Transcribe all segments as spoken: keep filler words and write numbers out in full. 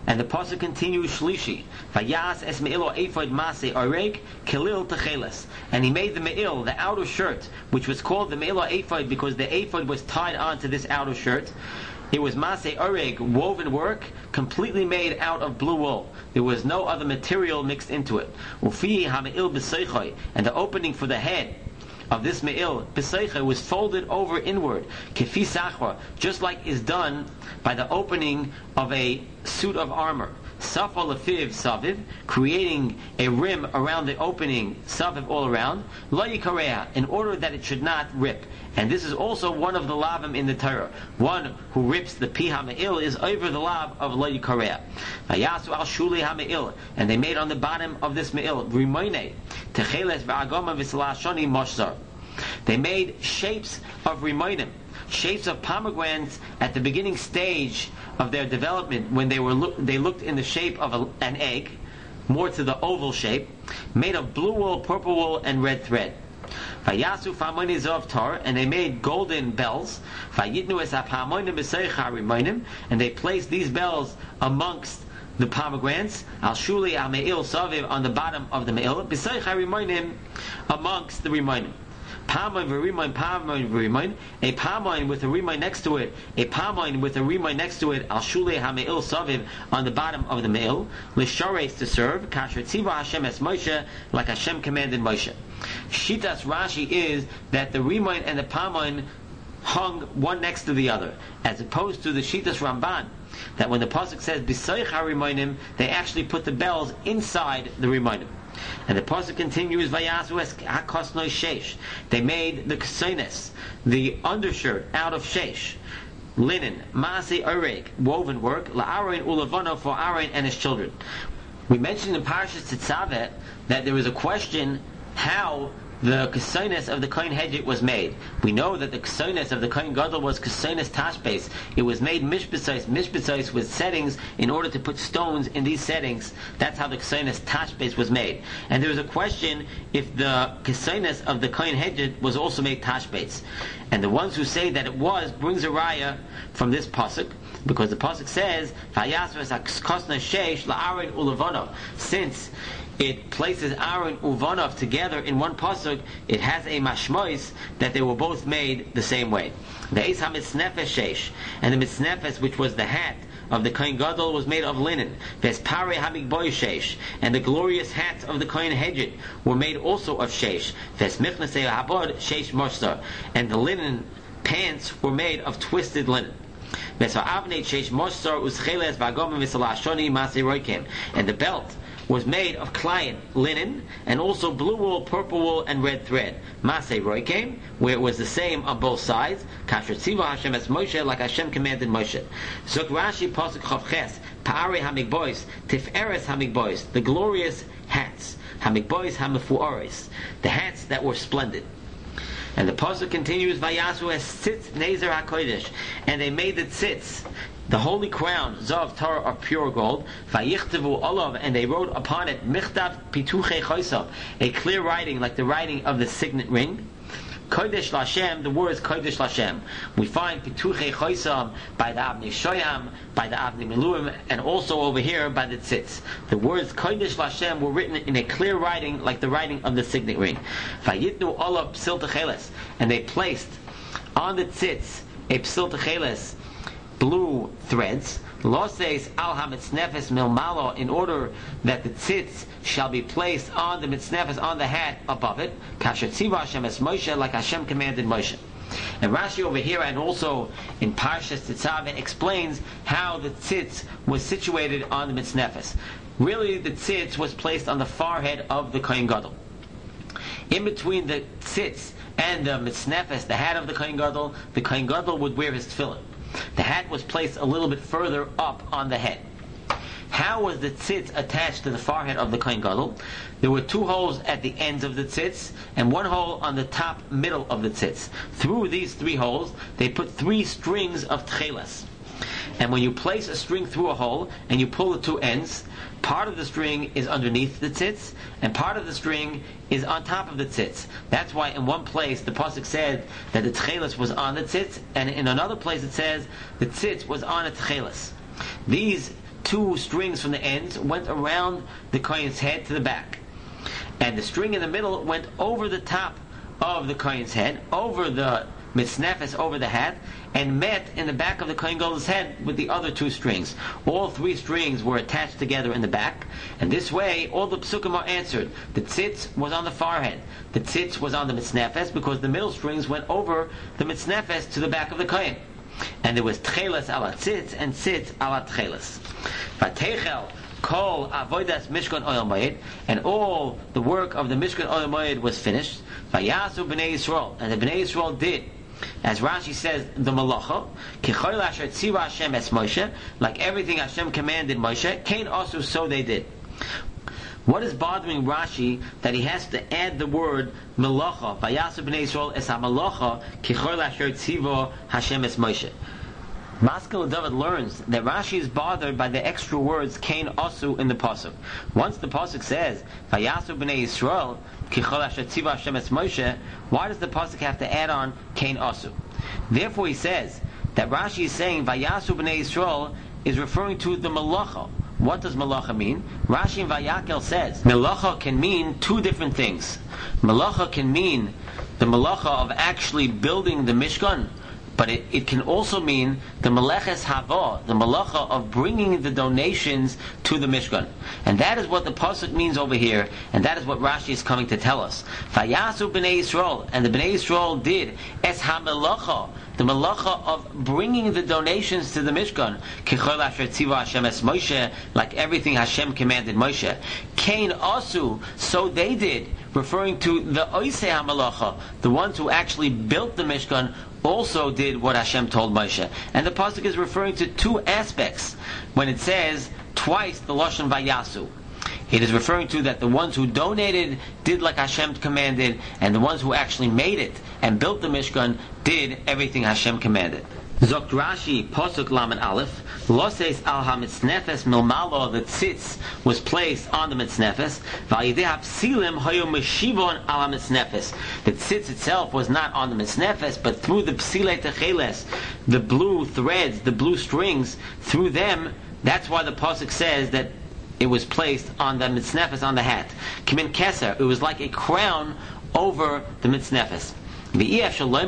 And the pasuk continues, Shlishi, Vayas es me'ilo ephod maseh oreg kelil techeles. And he made the me'il, the outer shirt, which was called the me'ilo ephod because the ephod was tied onto this outer shirt. It was maseh oreg, woven work, completely made out of blue wool. There was no other material mixed into it. Ufi ha-me'il b'seichoi, and the opening for the head of this me'il, b'seichoi, was folded over inward, kefi sachra, just like is done by the opening of a suit of armor. Safa lefiv saviv, creating a rim around the opening, saviv all around, lo yikareha, in order that it should not rip. And this is also one of the lavim in the Torah. One who rips the pi ha-me'il is over the lav of lo yikareha. Vayasu al shuli ha-me'il, and they made on the bottom of this me'il, rimoine, techeles v'agoma v'salashoni moshzar. They made shapes of rimoinim, shapes of pomegranates at the beginning stage of their development, when they were look, they looked in the shape of a, an egg, more to the oval shape, made of blue wool, purple wool, and red thread. Vayasu fa'amonim zov tar, and they made golden bells. Vayitnu es ha'pa'amonim b'seicha rimonim, and they placed these bells amongst the pomegranates. Al shuli al me'il saviv, on the bottom of the me'il, b'seicha rimonim, amongst the rimonim. Palmoin v'rimoin, palmoin v'rimoin, a palmoin with a rimoin next to it, a palmoin with a rimoin next to it, al shulei ha-me'il saviv, on the bottom of the me'il, l'shares, to serve, kasher tziva Hashem es Moshe, like Hashem commanded Moshe. Shitas Rashi is that the rimoin and the palmoin hung one next to the other, as opposed to the Shitas Ramban, that when the pasuk says b'soich ha-rimoinim, they actually put the bells inside the rimoinim. And the pasuk continues, Vayasu es hakosnoi sheish. They made the ksoines, the undershirt, out of sheish, linen, maaseh oreg, woven work, la'aron ulavano, for Aaron and his children. We mentioned in Parashas Tetzaveh that there was a question how the ksoines of the Kohen Hedjit was made. We know that the ksoines of the Kohen Gadol was ksoines tashbes. It was made mishbetzos, mishbetzos with settings in order to put stones in these settings. That's how the ksoines tashbes was made. And there was a question if the ksoines of the Kohen Hedjit was also made tashbes. And the ones who say that it was brings a raya from this pasuk, because the pasuk says, "Vayasvas hakosna sheish la'aron ulavano." Since it places Aaron Uvanov together in one pasuk, it has a mashmois that they were both made the same way. The Eis HaMitznefesh Sheish, and the Mitznefesh, which was the hat of the Kohen Gadol, was made of linen. Ves Parei HaMigboy Sheish, and the glorious hats of the Kohen Hedjit were made also of Sheish. Ves Michnasei Habod Sheish Moshzar, and the linen pants were made of twisted linen. Ves Ha'avnei Sheish Moshzar Uscheles V'agom V'salashoni Masei Roikem, and the belt was made of klayin, linen, and also blue wool, purple wool, and red thread. Masei roikem, where it was the same on both sides. Kasher tziva Hashem es Moshe, like Hashem commanded Moshe. Zok Rashi pasuk chavches, pa'arei hamigbois, tiferes hamigbois, the glorious hats, hamigbois hamefuores, the hats that were splendid. And the pasuk continues, Vayasu es tzitz nezer hakodesh, and they made the tzitz, the holy crown, Zav Torah, of pure gold, Vayichtavu olav, and they wrote upon it, Michtav Pituche Chosav, a clear writing like the writing of the signet ring. Kodesh Lashem, the word is Kodesh Lashem. We find Pituche Chosav by the Avnei Shoyam, by the Avnei Miluim, and also over here by the Tzitz. The words Kodesh Lashem were written in a clear writing like the writing of the signet ring. Vayitnu olav Psil Techeles, and they placed on the Tzitz a Psil Techeles, blue threads, loses al ha-mitznefes milmalo, in order that the tzitz shall be placed on the mitznefes, on the hat above it, kasher tziva Hashem es Moshe, like Hashem commanded Moshe. And Rashi over here, and also in Parshas Tetzaveh, explains how the tzitz was situated on the mitznefes. Really, the tzitz was placed on the forehead of the Kohen Gadol. In between the tzitz and the mitznefes, the hat of the Kohen Gadol, the Kohen Gadol would wear his tefillin. The hat was placed a little bit further up on the head. How was the tzitz attached to the forehead of the Kohen Gadol? There were two holes at the ends of the tzitz and one hole on the top middle of the tzitz. Through these three holes, they put three strings of tchelas. And when you place a string through a hole and you pull the two ends, part of the string is underneath the tzitz and part of the string is on top of the tzitz. That's why in one place the pasuk said that the tchelas was on the tzitz, and in another place it says the tzitz was on a tchelas. These two strings from the ends went around the kohen's head to the back, and the string in the middle went over the top of the kohen's head, over the mitznefes, over the hat, and met in the back of the kohen gadol's head with the other two strings. All three strings were attached together in the back, and this way all the psukim are answered. The tzitz was on the forehead, the tzitz was on the mitznefes, because the middle strings went over the mitznefes to the back of the kohen. And there was tcheles ala tzitz and tzitz ala tcheles. Vatechel kol avodas mishkan oil moed, and all the work of the mishkan oil moed was finished. Vayasu bnei Yisrael, and the bnei Yisrael did, as Rashi says, the malacha, kichoil asher tzira Hashem es Moshe, like everything Hashem commanded Moshe, kain also so they did. What is bothering Rashi that he has to add the word malacha? Vayasu bnei Yisrael es ha-malacha kichoil asher tzira Hashem es Moshe. Maskil David learns that Rashi is bothered by the extra words kain asu in the pasuk. Once the pasuk says Vayasu bnei Yisrael kichol asher tziva Hashem es Moshe, why does the pasuk have to add on kain asu? Therefore, he says that Rashi is saying Vayasu bnei Yisrael is referring to the malacha. What does malacha mean? Rashi in Vayakel says malacha can mean two different things. Malacha can mean the malacha of actually building the Mishkan, but it, it can also mean the meleches hava, the malacha of bringing the donations to the Mishkan. And that is what the pasuk means over here, and that is what Rashi is coming to tell us. Vayasu bnei Yisrael, and the bnei Yisrael did es ha-melacha, the malacha of bringing the donations to the Mishkan, kichol asher tziva Hashem es Moshe, like everything Hashem commanded Moshe. Kain asu, so they did, referring to the oisei ha-melacha, the ones who actually built the Mishkan, also did what Hashem told Moshe. And the pasuk is referring to two aspects when it says twice the lashon vayasu. It is referring to that the ones who donated did like Hashem commanded, and the ones who actually made it and built the Mishkan did everything Hashem commanded. Zokt Rashi, Pasuk Lamed Aleph, Loses al ha-mitznefes milmalo, the tzitz was placed on the mitznefes, v'ayidei hapsilim hayu meshivon al ha-mitznefes. The tzitz itself was not on the mitznefes, but through the psilei techeles, the blue threads, the blue strings, through them, that's why the Pasuk says that it was placed on the mitznefes, on the hat. Kimin keser, it was like a crown over the mitznefes. It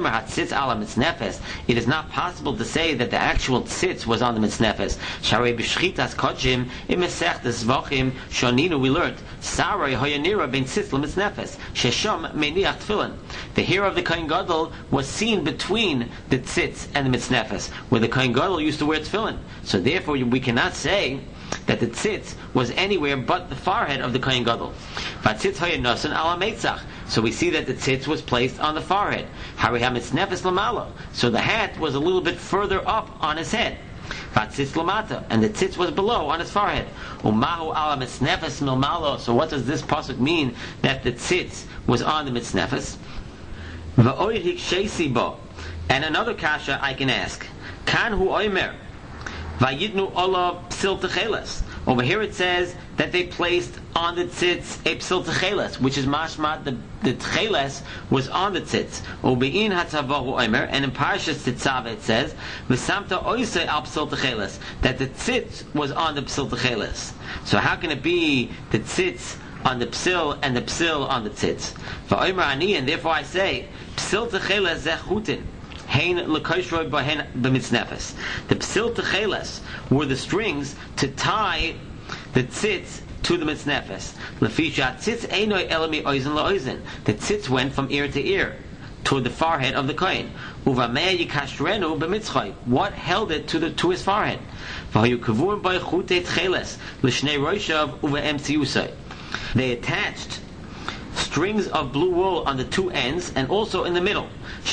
is not possible to say that the actual tzitz was on the mitznefes. Sharei b'shchitas kodshim in Masechtas Zvachim shoninu we learned Sarai hoyanira ben tzitz lemitznefes shesham meniach tefillin. The hair of the kohen gadol was seen between the tzitz and the mitznefes, where the kohen gadol used to wear tefillin. So therefore, we cannot say that the tzitz was anywhere but the forehead of the kohen gadol. Vatzitz hoyanosan ala meitzach. So we see that the tzitz was placed on the forehead. Hari ha-mitznefes lamala. So the hat was a little bit further up on his head. Vatzitz lamata, and the tzitz was below on his forehead. Umahu ala mitznefes milmalo. So what does this pasuk mean that the tzitz was on the mitznefes? Va'oirik sheisi bo. And another kasha I can ask. Kan hu oimer vayidnu ola psil techeles. Over here it says that they placed on the tzitz a psil techeles, which is mashma, the, the techeles was on the tzitz. Ubein hatzavahu omer, and in Parashas Tetzaveh it says, v'samta oisei al psil techeles, that the tzitz was on the psil techeles. So how can it be the tzitz on the psil and the psil on the tzitz? V'omer ani, and therefore I say, psil techeles zechutin. The psil techeles were the strings to tie the tzitz to the mitznefes. The tzitz went from ear to ear toward the forehead of the kohen. What held it to the to his forehead? They attached strings of blue wool on the two ends and also in the middle.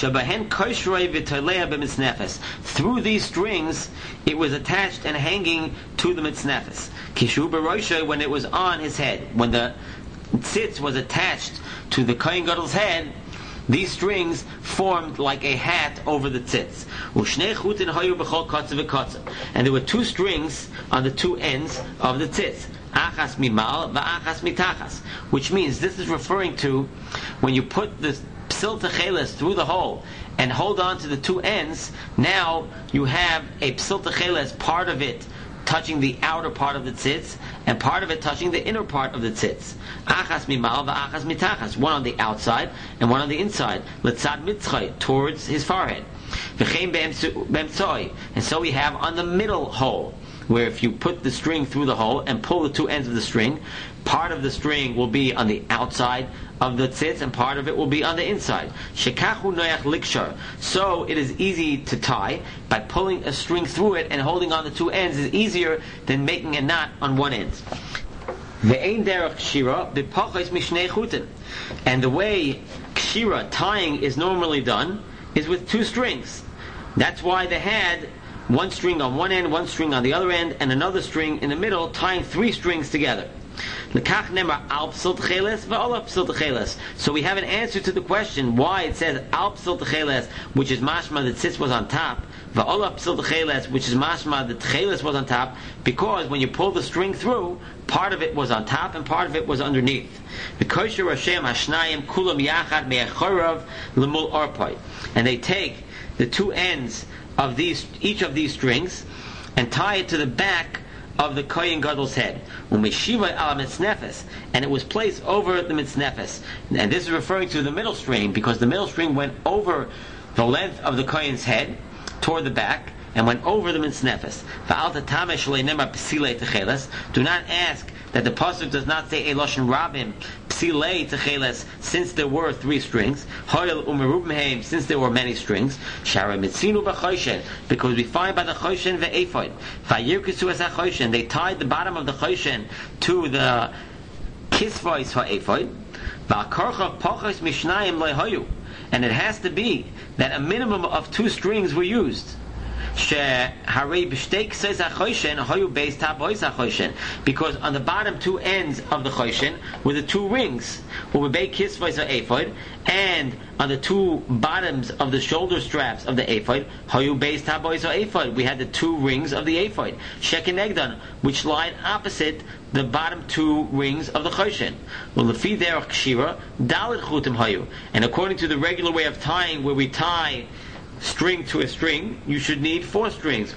Through these strings, it was attached and hanging to the mitznefes. When it was on his head, when the tzitz was attached to the kohen gadol's head, these strings formed like a hat over the tzitz. And there were two strings on the two ends of the tzitz. Achas mimal va'achas mitachas, which means this is referring to when you put the psil techeles through the hole and hold on to the two ends. Now you have a psil techeles, part of it touching the outer part of the tzitz, and part of it touching the inner part of the tzitz. Achas mimal v'achas mitachas, one on the outside and one on the inside. Letzad mitzchay, towards his forehead. V'chein be'emtzoi, and so we have on the middle hole, where if you put the string through the hole and pull the two ends of the string, part of the string will be on the outside of the tzitz and part of it will be on the inside. Shekachu noyach likshar. So it is easy to tie. By pulling a string through it and holding on the two ends is easier than making a knot on one end. Ve'ein derech kshira b'pachos mishnei chutin. And the way kshira, tying, is normally done is with two strings. That's why they had one string on one end, one string on the other end, and another string in the middle, tying three strings together. So we have an answer to the question why it says al psil techeles, which is mashma that tzitz was on top, va'ola psil techeles, which is mashma that techeles was on top, because when you pull the string through, part of it was on top and part of it was underneath. And they take the two ends of these, each of these strings, and tie it to the back of the Kohen Gadol's head. And it was placed over the mitznefes. And this is referring to the middle string, because the middle string went over the length of the Kohen's head, toward the back, and went over the mitznefes. Do not ask that the pasuk does not say Eloshin Rabim Psilei Techeles, since there were three strings, Hoyel Umerubimheim, since there were many strings, Shara Mitzinu B'Choshen, because we find by the Choshen Ve'ephod, Vayirkisu Es HaChoshen, they tied the bottom of the Choshen to the Kisvois HaEphod, Va'karchav Pachos Mishnayim Lehoyu, and it has to be that a minimum of two strings were used. Because on the bottom two ends of the choshen were the two rings, and on the two bottoms of the shoulder straps of the ephod, we had the two rings of the ephod, shekenegdan, which lied opposite the bottom two rings of the choshen. And according to the regular way of tying, where we tie string to a string, you should need four strings.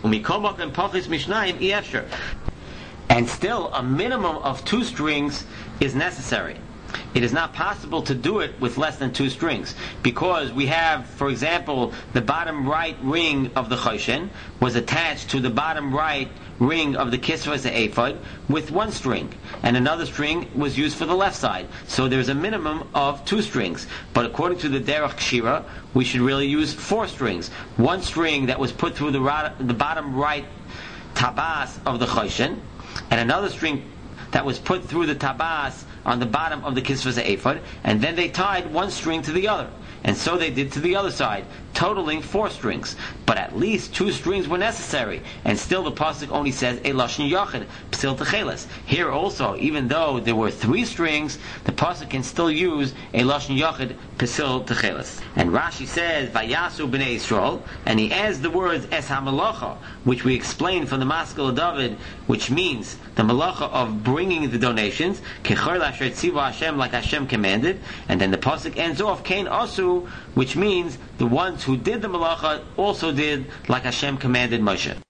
And still, a minimum of two strings is necessary. It is not possible to do it with less than two strings, because we have, for example, the bottom right ring of the choshen was attached to the bottom right ring of the kisvos ephod with one string, and another string was used for the left side. So there's a minimum of two strings. But according to the derech kshira, we should really use four strings. One string that was put through the, rod, the bottom right tabas of the choshen, and another string that was put through the tabas on the bottom of the kisvos ephod, and then they tied one string to the other. And so they did to the other side, totaling four strings. But at least two strings were necessary, and still the pasuk only says a lashon yachid psil techeles. Here also, even though there were three strings, the pasuk can still use a lashon yachid psil techeles. And Rashi says vayasu bnei Yisrael, and he adds the words es hamalacha, which we explained from the Maskil of David, which means the malacha of bringing the donations, kechor lasher tziva Hashem, like Hashem commanded. And then the pasuk ends off kain asu, which means the ones who did the malacha also did like Hashem commanded Moshe.